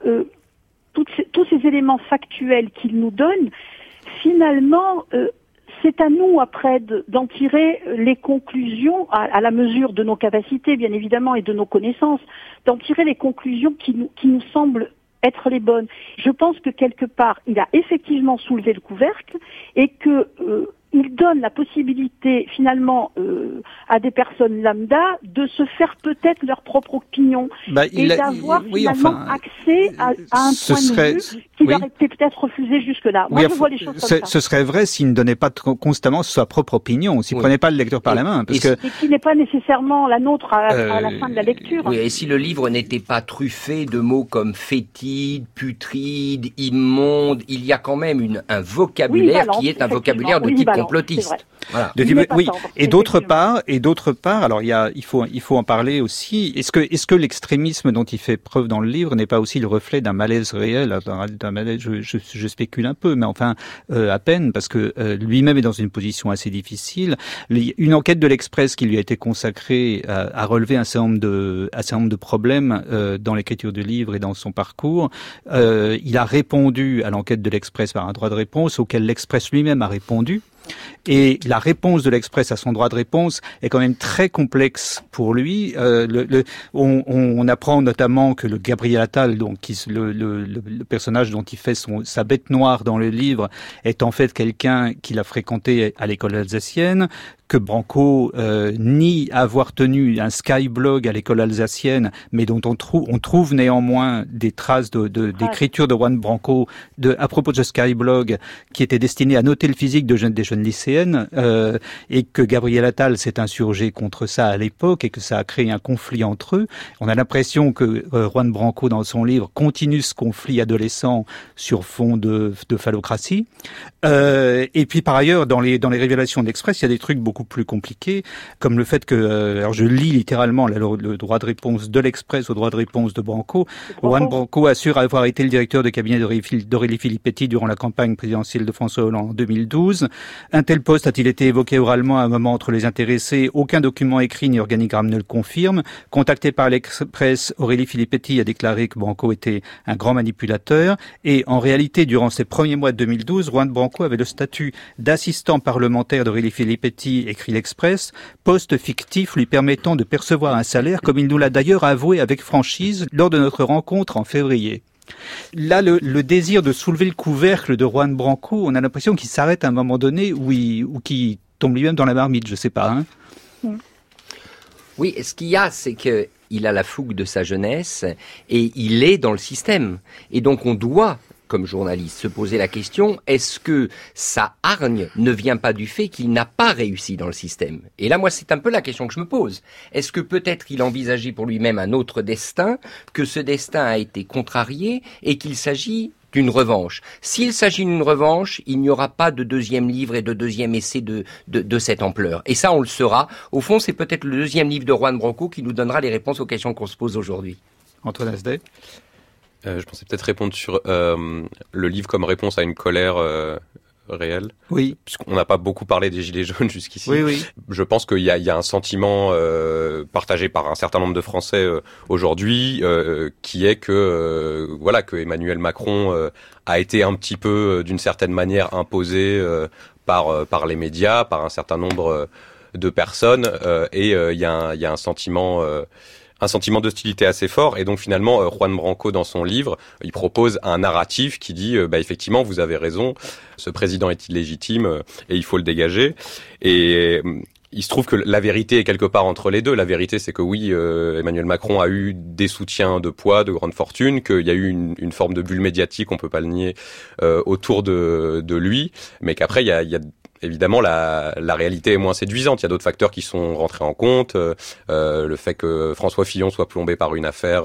S3: tous ces éléments factuels qu'il nous donne, finalement, c'est à nous après d'en tirer les conclusions à la mesure de nos capacités, bien évidemment, et de nos connaissances, d'en tirer les conclusions qui nous semblent être les bonnes. Je pense que quelque part, il a effectivement soulevé le couvercle et que il donne la possibilité finalement à des personnes lambda de se faire peut-être leur propre opinion et d'avoir accès à un point de vue qui leur était peut-être refusé jusque-là. Moi, je vois les choses comme ça.
S2: Ce serait vrai s'il ne donnait pas constamment sa propre opinion, s'il ne prenait pas le lecteur par la main.
S3: Et qui n'est pas nécessairement la nôtre à la fin de la lecture.
S6: Oui, et si le livre n'était pas truffé de mots comme fétide, putride, immonde, il y a quand même un vocabulaire qui est un vocabulaire de type complotiste.
S2: Voilà. Et d'autre part, alors il faut en parler aussi. Est-ce que l'extrémisme dont il fait preuve dans le livre n'est pas aussi le reflet d'un malaise réel, d'un malaise, je spécule un peu, mais enfin à peine, parce que lui-même est dans une position assez difficile. Une enquête de l'Express qui lui a été consacrée a relevé un certain nombre de problèmes dans l'écriture du livre et dans son parcours. Il a répondu à l'enquête de l'Express par un droit de réponse auquel l'Express lui-même a répondu. Et la réponse de l'Express à son droit de réponse est quand même très complexe pour lui. On apprend notamment que le Gabriel Attal, donc le personnage dont il fait sa bête noire dans le livre, est en fait quelqu'un qu'il a fréquenté à l'école alsacienne, que Branco nie avoir tenu un Skyblog à l'école alsacienne, mais dont on trouve néanmoins des traces d'écriture de Juan Branco à propos de ce Skyblog qui était destiné à noter le physique des jeunes lycéennes, et que Gabriel Attal s'est insurgé contre ça à l'époque et que ça a créé un conflit entre eux. On a l'impression que Juan Branco, dans son livre, continue ce conflit adolescent sur fond de phallocratie. Et puis par ailleurs, dans les révélations de l'Express, il y a des trucs beaucoup plus compliqués, comme le fait que, alors je lis littéralement le droit de réponse de l'Express au droit de réponse de Branco. Juan Branco assure avoir été le directeur de cabinet d'Aurélie Filippetti durant la campagne présidentielle de François Hollande en 2012. Un tel poste a-t-il été évoqué oralement à un moment entre les intéressés? Aucun document écrit ni organigramme ne le confirme. Contacté par l'Express, Aurélie Filippetti a déclaré que Branco était un grand manipulateur. Et en réalité, durant ces premiers mois de 2012, Juan Branco avait le statut d'assistant parlementaire d'Aurélie Filippetti, écrit l'Express, poste fictif lui permettant de percevoir un salaire, comme il nous l'a d'ailleurs avoué avec franchise lors de notre rencontre en février. Là, le désir de soulever le couvercle de Juan Branco, on a l'impression qu'il s'arrête à un moment donné ou qu'il tombe lui-même dans la marmite, je sais pas.
S6: Oui, ce qu'il y a, c'est que il a la fougue de sa jeunesse et il est dans le système. Et donc on doit, comme journaliste, se poser la question, est-ce que sa hargne ne vient pas du fait qu'il n'a pas réussi dans le système? Et là, moi, c'est un peu la question que je me pose. Est-ce que peut-être il envisageait pour lui-même un autre destin, que ce destin a été contrarié et qu'il s'agit d'une revanche? S'il s'agit d'une revanche, il n'y aura pas de deuxième livre et de deuxième essai de cette ampleur. Et ça, on le saura. Au fond, c'est peut-être le deuxième livre de Juan Branco qui nous donnera les réponses aux questions qu'on se pose aujourd'hui.
S2: Antoine Asdet.
S4: Je pensais peut-être répondre sur le livre comme réponse à une colère réelle.
S2: Oui.
S4: Puisqu'on n'a pas beaucoup parlé des Gilets jaunes jusqu'ici.
S2: Oui.
S4: Je pense qu'il y a un sentiment partagé par un certain nombre de Français aujourd'hui, qui est que que Emmanuel Macron a été un petit peu, d'une certaine manière, imposé par les médias, par un certain nombre de personnes, et il y a un sentiment d'hostilité assez fort. Et donc finalement, Juan Branco, dans son livre, il propose un narratif qui dit effectivement, vous avez raison, ce président est illégitime et il faut le dégager. Et il se trouve que la vérité est quelque part entre les deux. La vérité, c'est que oui, Emmanuel Macron a eu des soutiens de poids, de grande fortune, qu'il y a eu une forme de bulle médiatique, on peut pas le nier, autour de lui, mais qu'après il y a évidemment, la réalité est moins séduisante. Il y a d'autres facteurs qui sont rentrés en compte. Le fait que François Fillon soit plombé par une affaire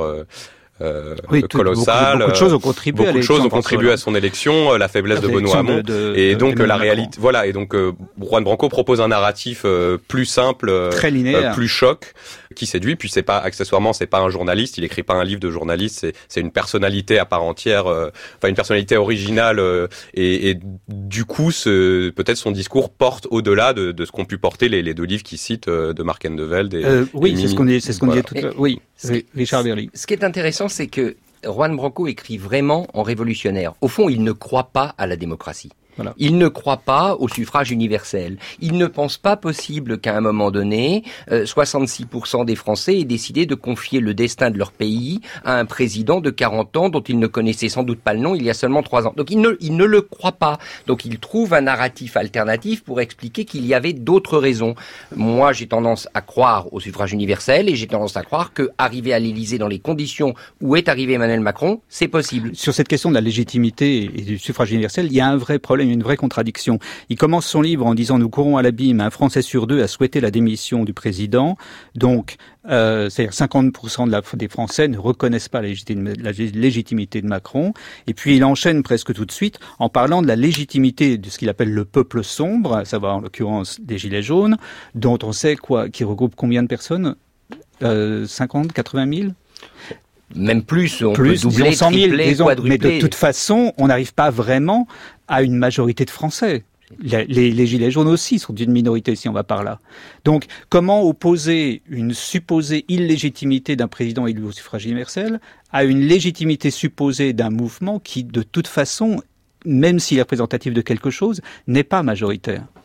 S4: colossale.
S2: Beaucoup de choses ont contribué
S4: à son élection. La faiblesse de Benoît Hamon. Et donc la réalité. Voilà. Et donc Juan Branco propose un narratif plus simple,
S2: très linéaire,
S4: plus choc, qui séduit. Puis c'est pas un journaliste. Il écrit pas un livre de journaliste. C'est une personnalité à part entière. Une personnalité originale. Et du coup, peut-être son discours porte au-delà de ce qu'ont pu porter les deux livres qu'il cite de Mark Endeveld.
S2: C'est ce qu'on dit tout à l'heure. Oui. Richard Berly.
S6: Ce qui est intéressant, c'est que Juan Branco écrit vraiment en révolutionnaire. Au fond, il ne croit pas à la démocratie.
S2: Voilà.
S6: Il ne croit pas au suffrage universel. Il ne pense pas possible qu'à un moment donné, 66% des Français aient décidé de confier le destin de leur pays à un président de 40 ans dont ils ne connaissaient sans doute pas le nom il y a seulement 3 ans. Donc il ne le croit pas. Donc il trouve un narratif alternatif pour expliquer qu'il y avait d'autres raisons. Moi, j'ai tendance à croire au suffrage universel et j'ai tendance à croire que arriver à l'Élysée dans les conditions où est arrivé Emmanuel Macron, c'est possible.
S2: Sur cette question de la légitimité et du suffrage universel, il y a un vrai problème, une vraie contradiction. Il commence son livre en disant « Nous courons à l'abîme, un Français sur deux a souhaité la démission du président ». Donc, c'est-à-dire 50% des Français ne reconnaissent pas la légitimité de Macron. Et puis, il enchaîne presque tout de suite en parlant de la légitimité de ce qu'il appelle le peuple sombre, à savoir en l'occurrence des Gilets jaunes, dont on sait qui regroupe combien de personnes 50, 80 000
S6: Même plus, on peut doubler,
S2: 100 000,
S6: tripler, quadrupler.
S2: Mais de toute façon, on n'arrive pas vraiment à une majorité de Français. Les Gilets jaunes aussi sont une minorité si on va par là. Donc, comment opposer une supposée illégitimité d'un président élu au suffrage universel à une légitimité supposée d'un mouvement qui, de toute façon, même s'il est représentatif de quelque chose, n'est pas majoritaire ?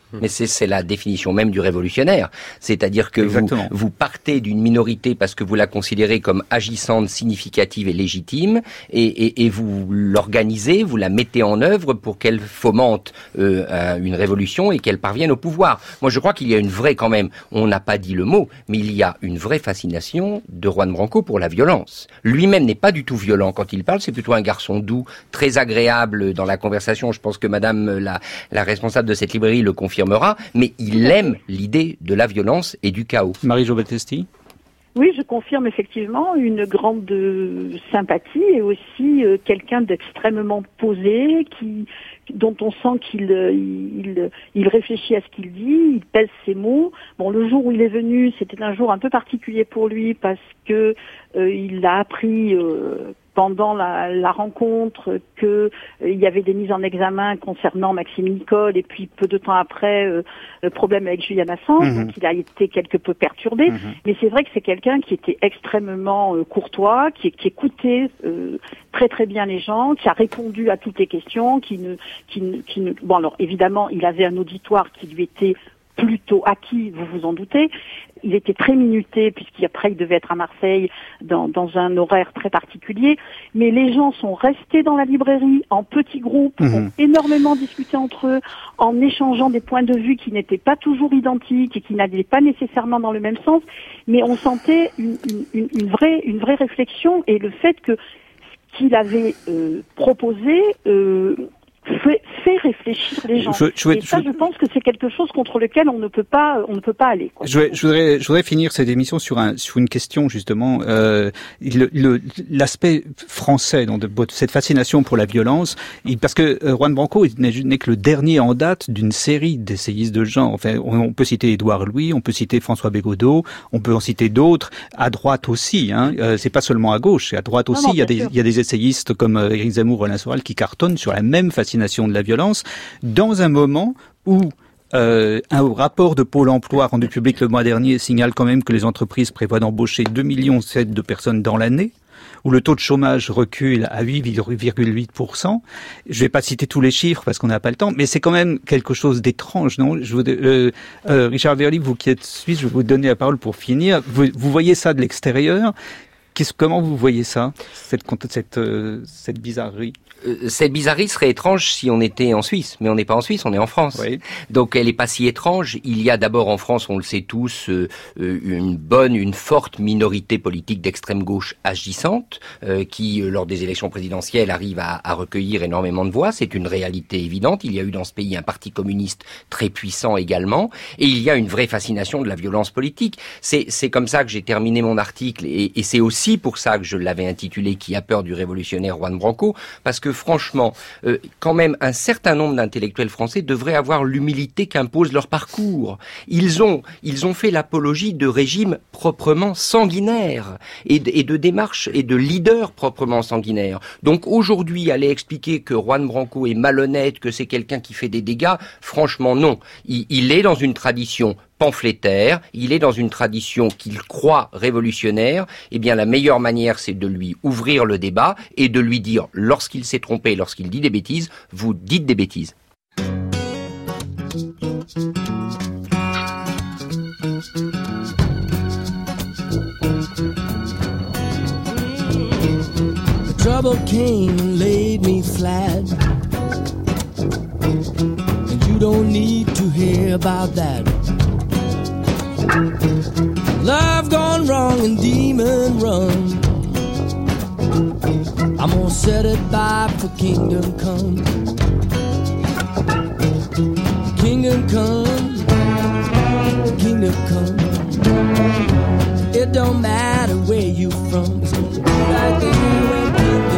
S6: Mais c'est la définition même du révolutionnaire. C'est-à-dire que vous partez d'une minorité parce que vous la considérez comme agissante, significative et légitime, et vous l'organisez, vous la mettez en œuvre pour qu'elle fomente une révolution et qu'elle parvienne au pouvoir. Moi, je crois qu'il y a une vraie, quand même, on n'a pas dit le mot, mais il y a une vraie fascination de Juan Branco pour la violence. Lui-même n'est pas du tout violent quand il parle, c'est plutôt un garçon doux, très agréable dans la conversation. Je pense que madame la responsable de cette librairie le confirmera, mais il aime l'idée de la violence et du chaos.
S2: Marie-Jo Battesti ?
S3: Oui, je confirme effectivement une grande sympathie et aussi quelqu'un d'extrêmement posé, dont on sent qu'il réfléchit à ce qu'il dit, il pèse ses mots. Bon, le jour où il est venu, c'était un jour un peu particulier pour lui parce que il a appris pendant la rencontre que il y avait des mises en examen concernant Maxime Nicole et puis peu de temps après le problème avec Julian Assange, donc il a été quelque peu perturbé. Mais c'est vrai que c'est quelqu'un qui était extrêmement courtois, qui écoutait très très bien les gens, qui a répondu à toutes les questions, bon alors évidemment il avait un auditoire qui lui était plutôt acquis, vous vous en doutez. Il était très minuté puisqu'après il devait être à Marseille dans un horaire très particulier. Mais les gens sont restés dans la librairie en petits groupes, ont énormément discuté entre eux, en échangeant des points de vue qui n'étaient pas toujours identiques et qui n'allaient pas nécessairement dans le même sens. Mais on sentait une vraie réflexion et le fait que ce qu'il avait proposé fait réfléchir les gens. Je pense que c'est quelque chose contre lequel on ne peut pas aller. Quoi.
S2: Je voudrais finir cette émission sur une question justement. L'aspect français de cette fascination pour la violence, parce que Juan Branco n'est que le dernier en date d'une série d'essayistes de genre. Enfin, on peut citer Édouard Louis, on peut citer François Bégodeau, on peut en citer d'autres. À droite aussi, c'est pas seulement à gauche, à droite aussi. Il y a des essayistes comme Éric Zemmour, Alain Soral qui cartonnent sur la même fascination de la violence, dans un moment où un rapport de Pôle emploi rendu public le mois dernier signale quand même que les entreprises prévoient d'embaucher 2,7 millions de personnes dans l'année, où le taux de chômage recule à 8,8%. Je vais pas citer tous les chiffres parce qu'on n'a pas le temps, mais c'est quand même quelque chose d'étrange, non ? Richard Verly, vous qui êtes suisse, je vais vous donner la parole pour finir. Vous voyez ça de l'extérieur. Comment vous voyez ça, cette bizarrerie ?
S6: Cette bizarrerie serait étrange si on était en Suisse, mais on n'est pas en Suisse, on est en France. Oui. Donc elle n'est pas si étrange. Il y a d'abord en France, on le sait tous, une forte minorité politique d'extrême gauche agissante, qui lors des élections présidentielles arrive à recueillir énormément de voix. C'est une réalité évidente. Il y a eu dans ce pays un parti communiste très puissant également, et il y a une vraie fascination de la violence politique. C'est comme ça que j'ai terminé mon article, et c'est aussi pour ça que je l'avais intitulé « Qui a peur du révolutionnaire Juan Branco ?» parce que franchement, quand même, un certain nombre d'intellectuels français devraient avoir l'humilité qu'impose leur parcours. Ils ont fait l'apologie de régimes proprement sanguinaires et de démarches et de leaders proprement sanguinaires. Donc aujourd'hui, aller expliquer que Juan Branco est malhonnête, que c'est quelqu'un qui fait des dégâts, franchement non. Il est dans une tradition pamphlétaire, il est dans une tradition qu'il croit révolutionnaire, eh bien la meilleure manière c'est de lui ouvrir le débat et de lui dire, lorsqu'il s'est trompé, lorsqu'il dit des bêtises, vous dites des bêtises.
S7: The trouble came and laid me flat, and you don't need to hear about that. Love gone wrong and demon run. I'm gonna set it back for kingdom come. Kingdom come, kingdom come. It don't matter where you from. It's gonna be like the UN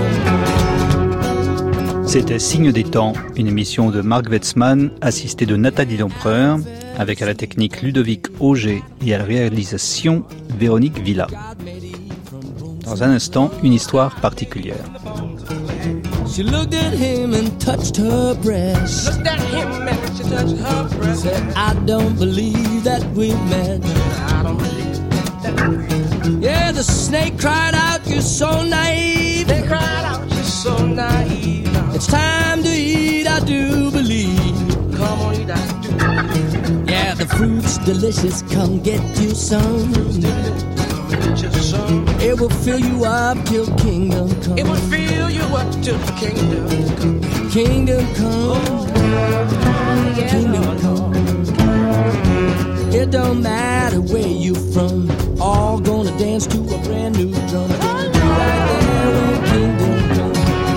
S7: kingdom.
S2: C'était Signe des temps, une émission de Marc Wetzmann, assistée de Nathalie Lempereur, avec à la technique Ludovic Auger et à la réalisation Véronique Villa. Dans un instant, une histoire particulière.
S7: She looked at him and touched her breast. Looked at him and she touched her breast. Said, I don't believe that we met. I don't believe that we met. Yeah, the snake cried out, you're so naive. They cried out, you're so naive. It's time to eat, I do believe. Come on, eat, I do believe. fruits delicious, come get you some. It will fill you up till kingdom come.
S8: It will fill you up till kingdom come.
S7: Kingdom come. Kingdom come. It don't matter where you from. All gonna dance to a brand new drum. Right there when kingdom come.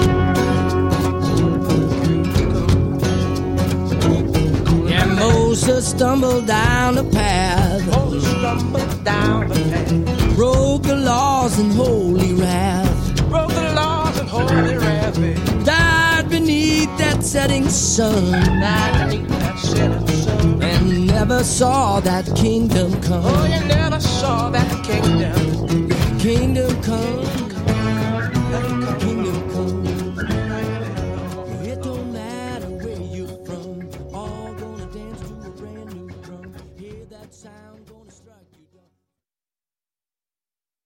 S7: Yeah, Moses stumbled down the path.
S8: Moses stumbled down the path.
S7: Broke the laws in holy wrath.
S8: Broke the laws in holy wrath.
S7: Died beneath that setting sun.
S8: Died beneath that setting sun.
S7: And never saw that kingdom come.
S8: Oh, you never saw that kingdom.
S7: Kingdom come. Kingdom come. It don't matter where you're from. All gonna dance to a brand new drum. Hear that sound.